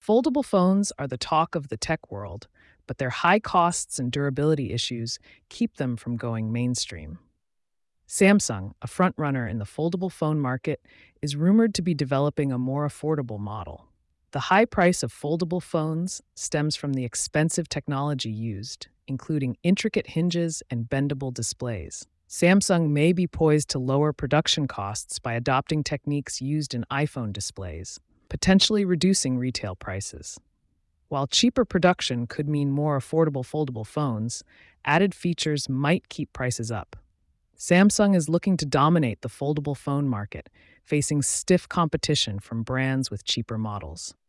Foldable phones are the talk of the tech world, but their high costs and durability issues keep them from going mainstream. Samsung, a frontrunner in the foldable phone market, is rumored to be developing a more affordable model. The high price of foldable phones stems from the expensive technology used, including intricate hinges and bendable displays. Samsung may be poised to lower production costs by adopting techniques used in iPhone displays, potentially reducing retail prices. While cheaper production could mean more affordable foldable phones, added features might keep prices up. Samsung is looking to dominate the foldable phone market, facing stiff competition from brands with cheaper models.